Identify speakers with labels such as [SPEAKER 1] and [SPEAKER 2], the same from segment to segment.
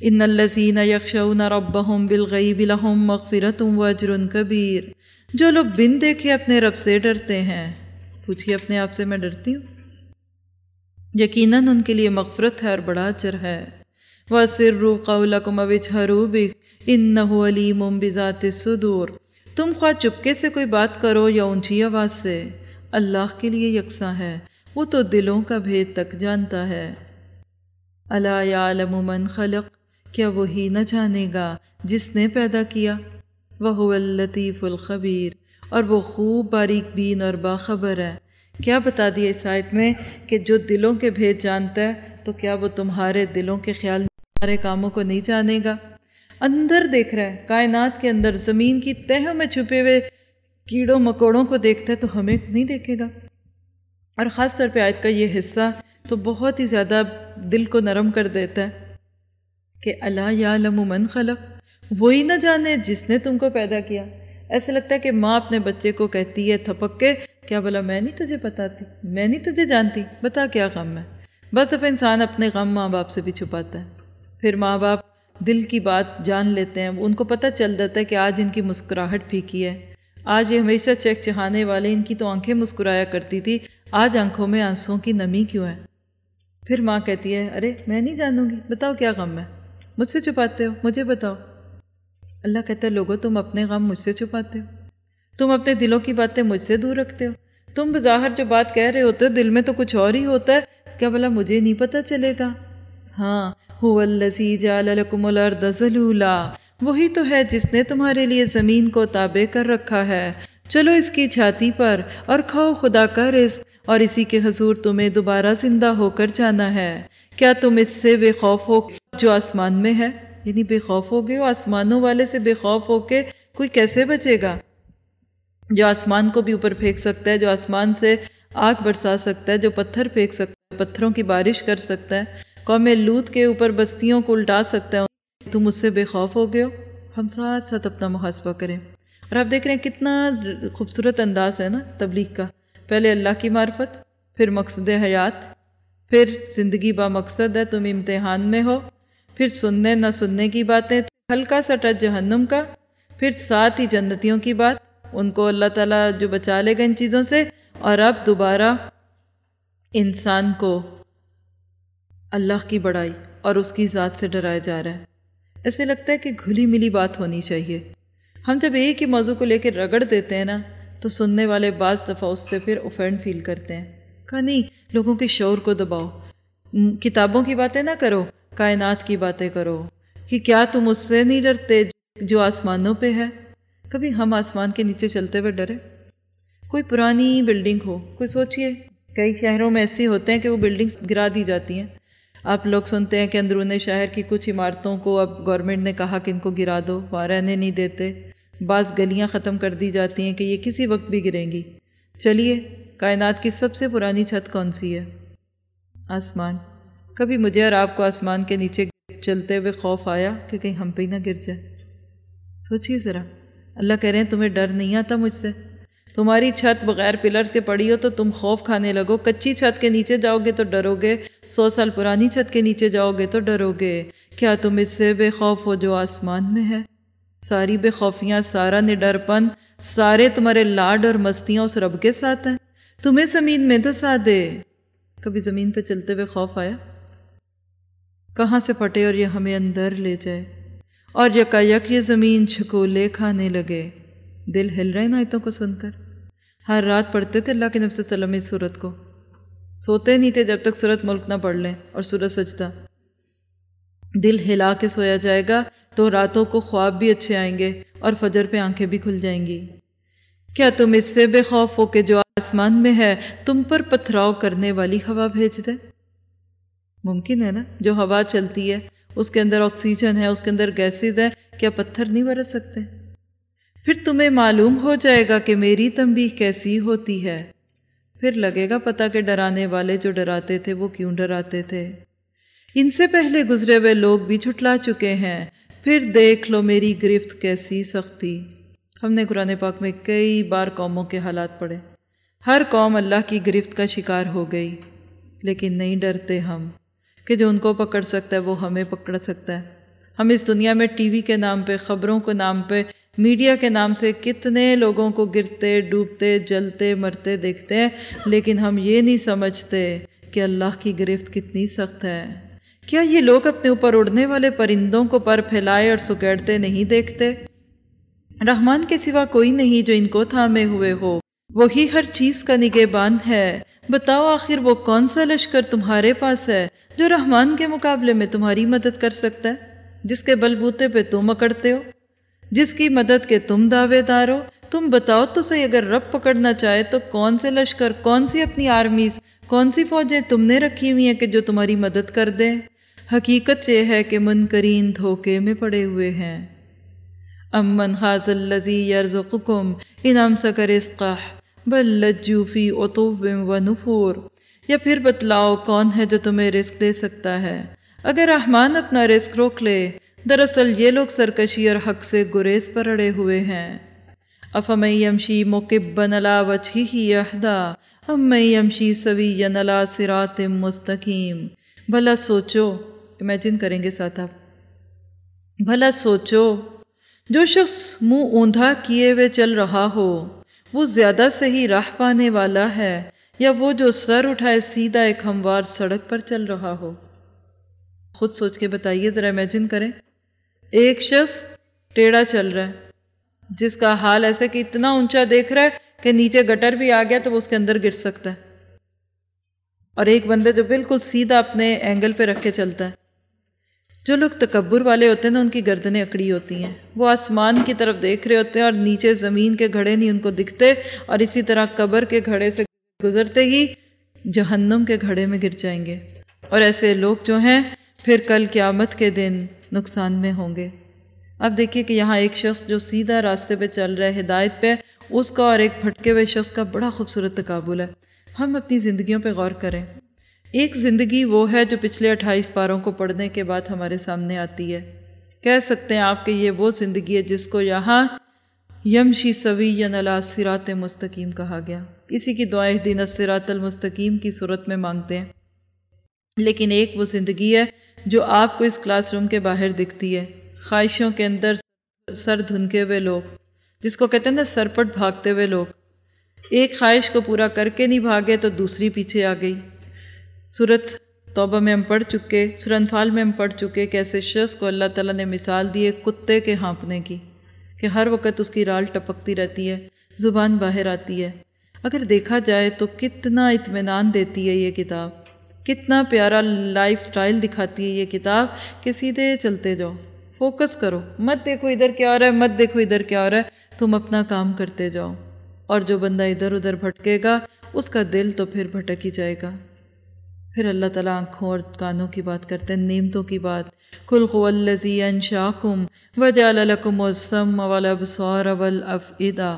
[SPEAKER 1] ان الذین یخشون ربهم بالغیب لهم مغفرۃ واجر کبیر، جو لوگ بن دیکھے اپنے رب سے ڈرتے ہیں، پوچھیے اپنے آپ سے میں ڈرتی ہوں؟ یقیناً ان کے لیے مغفرت ہے اور بڑا اجر ہے۔ وَأَسِرُّوا قَوْلَكُمْ أَوِ اجْهَرُوا بِهِ إِنَّهُ عَلِيمٌ بِذَاتِ الصُّدُورِ، تم خواہ چپکے سے کوئی بات کرو یا اونچی آواز سے، اللہ کے لیے یکساں ہے، وہ تو دلوں کا بھید تک جانتا ہے۔ أَلَا يَعْلَمُ مَنْ خَلَقَ، کیا وہی نہ جانے گا جس نے پیدا کیا؟ وَهُوَ اللَّطِيفُ الْخَبِيرُ، اور وہ خوب باریک بین اور باخبر ہے۔ کیا بتا دیا اس آیت میں کہ جو دلوں کے بھید جانتا ہے، تو کیا وہ تمہارے دلوں کے خیال، تمہارے کاموں کو نہیں جانے گا؟ اندر دیکھ رہا ہے، کائنات کے اندر زمین کی تہوں میں چھپے ہوئے کیڑوں مکوڑوں کو دیکھتا ہے، تو ہمیں نہیں دیکھے گا؟ اور خاص طور پہ آیت کا یہ حصہ تو بہت ہی زیادہ دل کو نرم کر دیتا ہے کہ الا یعلم من خلق، وہی نہ جانے جس نے تم کو پیدا کیا۔ ایسا لگتا ہے کہ ماں اپنے بچے کو کہتی ہے تھپک کے، کیا بولا میں نہیں تجھے بتاتی، میں نہیں تجھے جانتی، بتا کیا غم ہے۔ بس اب انسان اپنے غم ماں باپ سے بھی چھپاتا ہے، پھر ماں باپ دل کی بات جان لیتے ہیں، ان کو پتہ چل جاتا ہے کہ آج ان کی مسکراہٹ پھیکی ہے، آج یہ ہمیشہ چہچہانے والے، ان کی تو آنکھیں مسکرایا کرتی تھی، آج آنکھوں میں آنسوں کی نمی کیوں ہے؟ پھر ماں کہتی ہے ارے میں نہیں جانوں گی، بتاؤ کیا غم ہے، مجھ سے چھپاتے ہو، مجھے بتاؤ۔ اللہ کہتا ہے لوگو تم اپنے غم مجھ سے چھپاتے ہو، تم اپنے دلوں کی باتیں مجھ سے دور رکھتے ہو، تم بظاہر جو بات کہہ رہے ہوتے ہو دل میں تو کچھ اور ہی ہوتا ہے، کیا بھلا مجھے نہیں پتہ چلے گا؟ ہاں، هو الذی جعل لکم الارض ذلولا، وہی تو ہے جس نے تمہارے لیے زمین کو تابع کر رکھا ہے، چلو اس کی چھاتی پر اور کھاؤ خدا کا رزق، اور اسی کے حضور تمہیں دوبارہ زندہ ہو کر جانا ہے۔ کیا تم اس سے بے خوف ہو جو آسمان میں ہے؟ یعنی بے خوف ہو گئے ہو؟ آسمانوں والے سے بے خوف ہو کے کوئی کیسے بچے گا؟ جو آسمان کو بھی اوپر پھینک سکتا ہے، جو آسمان سے آگ برسا سکتا ہے، جو پتھر پھینک سکتا ہے، پتھروں کی بارش کر سکتا ہے، قوم لوط کے اوپر بستیوں کو الٹا سکتا ہے، تم اس سے بے خوف ہو گئے ہو؟ ہم ساتھ ساتھ اپنا محاسبہ کریں۔ اور آپ دیکھ رہے ہیں کتنا خوبصورت انداز ہے نا تبلیغ کا، پہلے اللہ کی معرفت، پھر مقصد حیات، پھر زندگی با مقصد ہے، تم امتحان میں ہو، پھر سننے نہ سننے کی باتیں، ہلکا سا ٹچ جہنم کا، پھر ساتھ ہی جنتیوں کی بات، ان کو اللہ تعالیٰ جو بچا لے گا ان چیزوں سے، اور اب دوبارہ انسان کو اللہ کی بڑائی اور اس کی ذات سے ڈرایا جا رہا ہے۔ ایسے لگتا ہے کہ گھلی ملی بات ہونی چاہیے۔ ہم جب ایک ہی موضوع کو لے کے رگڑ دیتے ہیں نا، تو سننے والے بعض دفعہ اس سے پھر اوفینڈ فیل کرتے ہیں۔ کہا نہیں، لوگوں کے شعور کو دباؤ، کتابوں کی باتیں نہ کرو، کائنات کی باتیں کرو، کہ کیا تم اس سے نہیں ڈرتے جو آسمانوں پہ ہے؟ کبھی ہم آسمان کے نیچے چلتے ہوئے ڈرے؟ کوئی پرانی بلڈنگ ہو، کوئی سوچئے، کئی شہروں میں ایسے ہوتے ہیں کہ وہ بلڈنگز گرا دی جاتی ہیں، آپ لوگ سنتے ہیں کہ اندرون شہر کی کچھ عمارتوں کو اب گورنمنٹ نے کہا کہ ان کو گرا دو، وہاں رہنے نہیں دیتے، بعض گلیاں ختم کر دی جاتی ہیں کہ یہ کسی وقت بھی گریں گی۔ چلیے، کائنات کی سب سے پرانی چھت کون سی ہے؟ آسمان۔ کبھی مجھے اور آپ کو آسمان کے نیچے چلتے ہوئے خوف آیا کہ کہیں ہم پہ ہی نہ گر جائے؟ سوچیے ذرا، اللہ کہہ رہے ہیں تمہیں ڈر نہیں آتا مجھ سے؟ تمہاری چھت بغیر پلرز کے پڑی ہو تو تم خوف کھانے لگو، کچی چھت کے نیچے جاؤ گے تو ڈرو گے، 100 سال پرانی چھت کے نیچے جاؤ گے تو ڈرو گے۔ کیا تم اس سے بے خوف ہو جو آسمان میں ہے؟ ساری بے خوفیاں، سارا نڈر پن، سارے تمہارے لاڈ اور مستیاں اس رب کے ساتھ ہیں، تمہیں زمین میں دسا دے۔ کبھی زمین پہ چلتے ہوئے خوف آیا؟ کہاں سے پھٹے اور یہ ہمیں اندر لے جائے، اور یکایک یہ زمین چھکولے کھانے لگے۔ دل ہل رہے نا آیتوں کو سن کر؟ ہر رات پڑھتے تھے اللہ کے نبی صلی اللہ علیہ وسلم اس سورت کو، سوتے نہیں تھے جب تک سورت ملک نہ پڑھ لیں، اور سورت سجدہ۔ دل ہلا کے سویا جائے گا تو راتوں کو خواب بھی اچھے آئیں گے اور فجر پہ آنکھیں بھی کھل جائیں گی۔ کیا تم اس سے بے خوف ہو کہ جو آسمان میں ہے تم پر پتھراؤ کرنے والی ہوا بھیج دے؟ ممکن ہے نا، جو ہوا چلتی ہے اس کے اندر آکسیجن ہے، اس کے اندر گیسز ہیں، کیا پتھر نہیں برس سکتے؟ پھر تمہیں معلوم ہو جائے گا کہ میری تنبیہ کیسی ہوتی ہے، پھر لگے گا پتہ کہ ڈرانے والے جو ڈراتے تھے وہ کیوں ڈراتے تھے۔ ان سے پہلے گزرے ہوئے لوگ بھی جھٹلا چکے ہیں، پھر دیکھ لو میری گرفت کیسی سختی۔ ہم نے قرآن پاک میں کئی بار قوموں کے حالات پڑھے، ہر قوم اللہ کی گرفت کا شکار ہو گئی، لیکن نہیں ڈرتے ہم کہ جو ان کو پکڑ سکتا ہے وہ ہمیں پکڑ سکتا ہے۔ ہم اس دنیا میں ٹی وی کے نام پہ، خبروں کے نام پہ، میڈیا کے نام سے کتنے لوگوں کو گرتے، ڈوبتے، جلتے، مرتے دیکھتے ہیں، لیکن ہم یہ نہیں سمجھتے کہ اللہ کی گرفت کتنی سخت ہے۔ کیا یہ لوگ اپنے اوپر اڑنے والے پرندوں کو پر پھیلائے اور سکیڑتے نہیں دیکھتے؟ رحمان کے سوا کوئی نہیں جو ان کو تھامے ہوئے ہو، وہی ہر چیز کا نگہبان ہے۔ بتاؤ آخر وہ کون سا لشکر تمہارے پاس ہے جو رحمان کے مقابلے میں تمہاری مدد کر سکتا ہے، جس کے بل بوتے پہ تم اکڑتے ہو، جس کی مدد کے تم دعوے دار ہو؟ تم بتاؤ تو صحیح، اگر رب پکڑنا چاہے تو کون سے لشکر، کون سی اپنی آرمیز، کون سی فوجیں تم نے رکھی ہوئی ہیں کہ جو تمہاری مدد کر دیں؟ حقیقت یہ ہے کہ منکرین دھوکے میں پڑے ہوئے ہیں۔ امن ھذا الذی یرزقکم ان امسک رزقہ بل لجوا فی عتو و نفور۔ یا پھر بتلاؤ کون ہے جو تمہیں رزق دے سکتا ہے اگر رحمان اپنا رزق روک لے؟ دراصل یہ لوگ سرکشی اور حق سے گریز پر اڑے ہوئے ہیں۔ افمن یمشی مکبا علی وجہہ اہدی امن یمشی سویا علی صراط مستقیم۔ بھلا سوچو، امیجن کریں گے ساتھ آپ، بھلا سوچو جو شخص منہ اوندھا کیے ہوئے چل رہا ہو وہ زیادہ صحیح راہ پانے والا ہے یا وہ جو سر اٹھائے سیدھا ایک ہموار سڑک پر چل رہا ہو؟ خود سوچ کے بتائیے، ذرا امیجن کریں۔ ایک شخص ٹیڑھا چل رہا ہے، جس کا حال ایسے کہ اتنا اونچا دیکھ رہا ہے کہ نیچے گٹر بھی آ گیا تو وہ اس کے اندر گر سکتا ہے، اور ایک بندے جو بالکل سیدھا اپنے اینگل پہ رکھ کے چلتا ہے۔ جو لوگ تکبر والے ہوتے ہیں نا، ان کی گردنیں اکڑی ہوتی ہیں، وہ آسمان کی طرف دیکھ رہے ہوتے ہیں اور نیچے زمین کے گھڑے نہیں ان کو دکھتے، اور اسی طرح قبر کے گھڑے سے گزرتے ہی جہنم کے گھڑے میں گر جائیں گے۔ اور ایسے لوگ جو ہیں پھر کل قیامت کے دن نقصان میں ہوں گے۔ اب دیکھیے کہ یہاں ایک شخص جو سیدھا راستے پہ چل رہا ہے، ہدایت پہ، اس کا اور ایک بھٹکے ہوئے شخص کا بڑا خوبصورت تقابل ہے۔ ہم اپنی زندگیوں پہ غور کریں۔ ایک زندگی وہ ہے جو پچھلے 28 پاروں کو پڑھنے کے بعد ہمارے سامنے آتی ہے۔ کہہ سکتے ہیں آپ کہ یہ وہ زندگی ہے جس کو یہاں یمشی سویا علی صراط مستقیم کہا گیا۔ اسی کی دعائیں اہدنا الصراط المستقیم کی صورت میں مانگتے ہیں۔ لیکن ایک وہ زندگی ہے جو آپ کو اس کلاس روم کے باہر دکھتی ہے، خواہشوں کے اندر سر دھنکے ہوئے لوگ، جس کو کہتے ہیں نا سرپٹ بھاگتے ہوئے لوگ۔ ایک خواہش کو پورا کر کے نہیں بھاگے تو دوسری پیچھے آ گئی۔ سورۃ توبہ میں ہم پڑھ چکے، سورۃ انفال میں ہم پڑھ چکے کہ ایسے شخص کو اللہ تعالیٰ نے مثال دی ہے کتے کے ہانپنے کی، کہ ہر وقت اس کی رال ٹپکتی رہتی ہے، زبان باہر آتی ہے۔ اگر دیکھا جائے تو کتنا اطمینان دیتی ہے یہ کتاب، کتنا پیارا لائف سٹائل دکھاتی ہے یہ کتاب کہ سیدھے چلتے جاؤ، فوکس کرو، مت دیکھو ادھر کیا ہو رہا ہے، مت دیکھو ادھر کیا ہو رہا ہے، تم اپنا کام کرتے جاؤ۔ اور جو بندہ ادھر ادھر بھٹکے گا اس کا دل تو پھر بھٹک ہی جائے گا۔ پھر اللہ تعالیٰ آنکھوں اور کانوں کی بات کرتے ہیں، نعمتوں کی بات۔ قُلْ هُوَ الَّذِي أَنشَأَكُمْ وَجَعَلَ لَكُمُ السَّمْعَ وَالْأَبْصَارَ وَالْأَفْئِدَةَ۔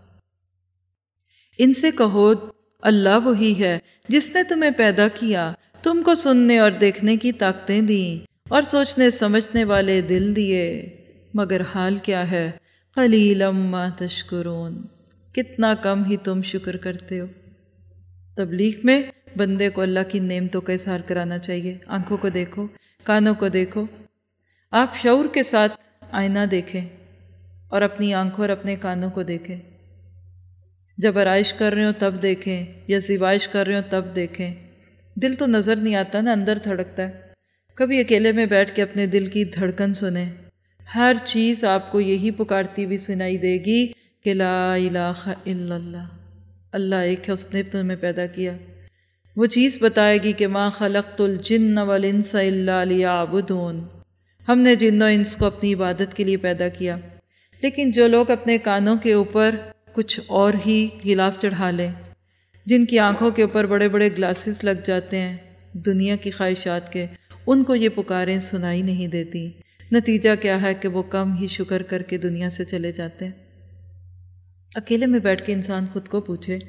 [SPEAKER 1] ان سے کہو اللہ وہی ہے جس نے تمہیں پیدا کیا، تم کو سننے اور دیکھنے کی طاقتیں دیں اور سوچنے سمجھنے والے دل دیے، مگر حال کیا ہے قَلِيلًا مَا تَشْكُرُونَ، کتنا کم ہی تم شکر کرتے ہو۔ تبلیغ میں بندے کو اللہ کی نعمتوں کا اظہار کرانا چاہیے۔ آنکھوں کو دیکھو، کانوں کو دیکھو، آپ شعور کے ساتھ آئینہ دیکھیں اور اپنی آنکھوں اور اپنے کانوں کو دیکھیں۔ جب آرائش کر رہے ہو تب دیکھیں یا زیبائش کر رہے ہو تب دیکھیں۔ دل تو نظر نہیں آتا نا، اندر دھڑکتا ہے۔ کبھی اکیلے میں بیٹھ کے اپنے دل کی دھڑکن سنیں، ہر چیز آپ کو یہی پکارتی ہوئی سنائی دے گی کہ لا الہ الا اللہ، اللہ ایک ہے، اس نے تمہیں پیدا کیا۔ وہ چیز بتائے گی کہ ما خلقت الجن والانس الا لیعبدون، ہم نے جن و انس کو اپنی عبادت کے لیے پیدا کیا۔ لیکن جو لوگ اپنے کانوں کے اوپر کچھ اور ہی غلاف چڑھا لیں، جن کی آنکھوں کے اوپر بڑے بڑے گلاسز لگ جاتے ہیں دنیا کی خواہشات کے، ان کو یہ پکاریں سنائی نہیں دیتی۔ نتیجہ کیا ہے کہ وہ کم ہی شکر کر کے دنیا سے چلے جاتے ہیں۔ اکیلے میں بیٹھ کے انسان خود کو پوچھے،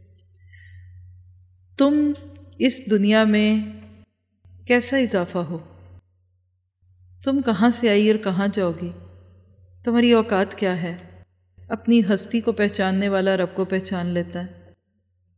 [SPEAKER 1] تم اس دنیا میں کیسا اضافہ ہو؟ تم کہاں سے آئی اور کہاں جاؤ گی؟ تمہاری اوقات کیا ہے؟ اپنی ہستی کو پہچاننے والا رب کو پہچان لیتا ہے۔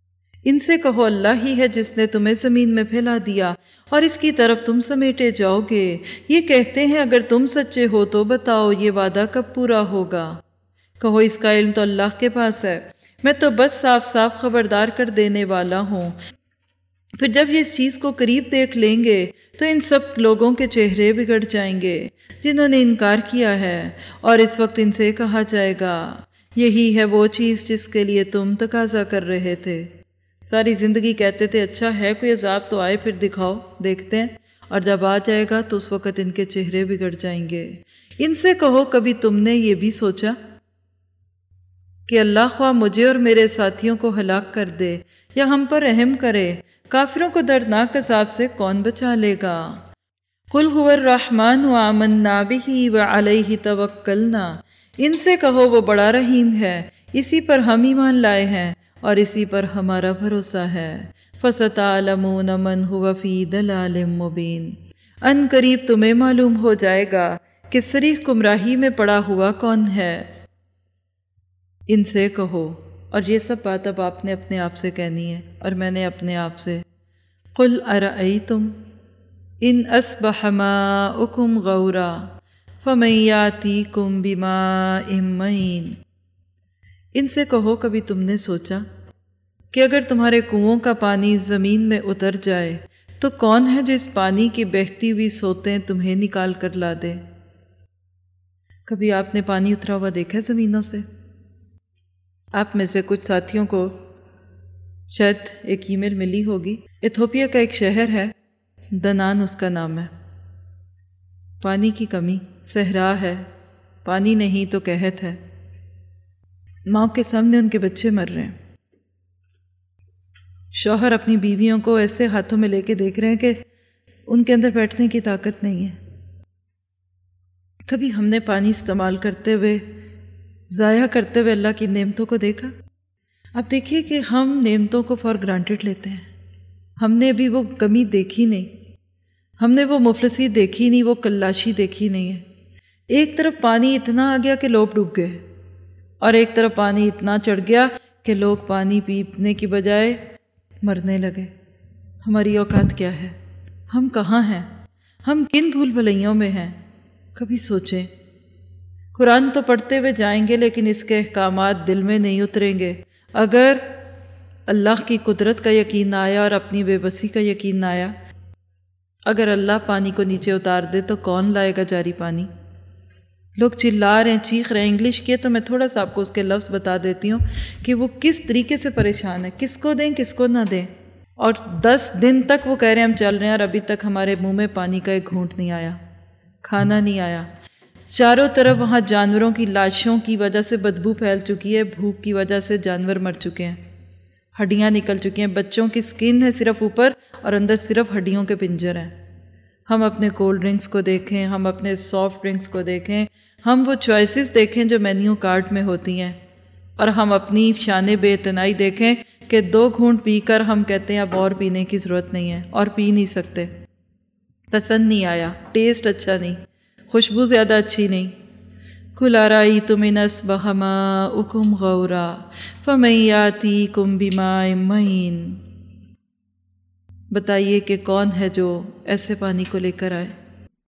[SPEAKER 1] ان سے کہو اللہ ہی ہے جس نے تمہیں زمین میں پھیلا دیا اور اس کی طرف تم سمیٹے جاؤ گے۔ یہ کہتے ہیں اگر تم سچے ہو تو بتاؤ یہ وعدہ کب پورا ہوگا؟ کہو اس کا علم تو اللہ کے پاس ہے، میں تو بس صاف صاف خبردار کر دینے والا ہوں۔ پھر جب یہ اس چیز کو قریب دیکھ لیں گے تو ان سب لوگوں کے چہرے بگڑ جائیں گے جنہوں نے انکار کیا ہے، اور اس وقت ان سے کہا جائے گا یہی ہے وہ چیز جس کے لیے تم تقاضا کر رہے تھے۔ ساری زندگی کہتے تھے اچھا ہے کوئی عذاب تو آئے پھر دکھاؤ، دیکھتے ہیں، اور جب آ جائے گا تو اس وقت ان کے چہرے بگڑ جائیں گے۔ ان سے کہو کبھی تم نے یہ بھی سوچا کہ اللہ خواہ مجھے اور میرے ساتھیوں کو ہلاک کر دے یا ہم پر رحم کرے، کافروں کو دردناک عذاب سے کون بچا لے گا؟ قل هو الرحمن وآمنا به وعلیہ توکلنا، ان سے کہو وہ بڑا رحیم ہے، اسی پر ہم ایمان لائے ہیں اور اسی پر ہمارا بھروسہ ہے۔ فَسَتَعْلَمُونَ مَنْ هُوَ فِي ضَلَالٍ مُّبِينٍ، ان قریب تمہیں معلوم ہو جائے گا کہ صریح گمراہی میں پڑا ہوا کون ہے۔ ان سے کہو، اور یہ سب بات اب آپ نے اپنے آپ سے کہنی ہے اور میں نے اپنے آپ سے، قُلْ أَرَأَيْتُمْ إِنْ أَصْبَحَ مَاؤُكُمْ غَوْرًا فَمَن يَأْتِيكُم بِمَاءٍ مَّعِينٍ، ان سے کہو کبھی تم نے سوچا کہ اگر تمہارے کنووں کا پانی زمین میں اتر جائے تو کون ہے جو اس پانی کی بہتی ہوئی سوتیں تمہیں نکال کر لا دے؟ کبھی آپ نے پانی اترا ہوا دیکھا ہے زمینوں سے؟ آپ میں سے کچھ ساتھیوں کو شاید ایک ای میل ملی ہوگی، ایتھوپیا کا ایک شہر ہے، دنان اس کا نام ہے۔ پانی کی کمی، صحرا ہے، پانی نہیں تو قحط ہے، ماں کے سامنے ان کے بچے مر رہے ہیں، شوہر اپنی بیویوں کو ایسے ہاتھوں میں لے کے دیکھ رہے ہیں کہ ان کے اندر بیٹھنے کی طاقت نہیں ہے۔ کبھی ہم نے پانی استعمال کرتے ہوئے، ضائع کرتے ہوئے اللہ کی نعمتوں کو دیکھا؟ اب دیکھیے کہ ہم نعمتوں کو فار گرانٹیڈ لیتے ہیں، ہم نے ابھی وہ کمی دیکھی نہیں، ہم نے وہ مفلسی دیکھی نہیں، وہ کلاشی دیکھی نہیں ہے۔ ایک طرف پانی اتنا آ گیا کہ لوگ ڈوب گئے، اور ایک طرف پانی اتنا چڑھ گیا کہ لوگ پانی پینے کی بجائے مرنے لگے۔ ہماری اوقات کیا ہے؟ ہم کہاں ہیں؟ ہم کن بھول بھلائیوں میں ہیں؟ کبھی سوچیں۔ قرآن تو پڑھتے ہوئے جائیں گے لیکن اس کے احکامات دل میں نہیں اتریں گے۔ اگر اللہ کی قدرت کا یقین آیا اور اپنی بے بسی کا یقین آیا، اگر اللہ پانی کو نیچے اتار دے تو کون لائے گا جاری پانی؟ لوگ چلا رہے ہیں، چیخ رہے ہیں۔ انگلش کیے تو میں تھوڑا سا آپ کو اس کے لفظ بتا دیتی ہوں کہ وہ کس طریقے سے پریشان ہے، کس کو دیں کس کو نہ دیں۔ اور 10 دن تک وہ کہہ رہے ہیں ہم چل رہے ہیں اور ابھی تک ہمارے منہ میں پانی کا ایک گھونٹ نہیں آیا، کھانا نہیں آیا۔ چاروں طرف وہاں جانوروں کی لاشوں کی وجہ سے بدبو پھیل چکی ہے، بھوک کی وجہ سے جانور مر چکے ہیں، ہڈیاں نکل چکی ہیں، بچوں کی سکن ہے صرف اوپر اور اندر صرف ہڈیوں کے پنجر ہیں۔ ہم اپنے کولڈ ڈرنکس کو دیکھیں، ہم اپنے سافٹ ڈرنکس کو دیکھیں، ہم وہ چوائسز دیکھیں جو مینیو کارڈ میں ہوتی ہیں، اور ہم اپنی شان بے اعتنائی دیکھیں کہ 2 گھونٹ پی کر ہم کہتے ہیں اب اور پینے کی ضرورت نہیں ہے، اور پی نہیں سکتے، پسند نہیں آیا، ٹیسٹ اچھا نہیں، خوشبو زیادہ اچھی نہیں۔ قُلْ أَرَأَيْتُمْ إِنْ أَصْبَحَ مَاؤُكُمْ غَوْرًا فَمَن يَأْتِيكُم بِمَاءٍ مَّعِينٍ، بتائیے کہ کون ہے جو ایسے پانی کو لے کر آئے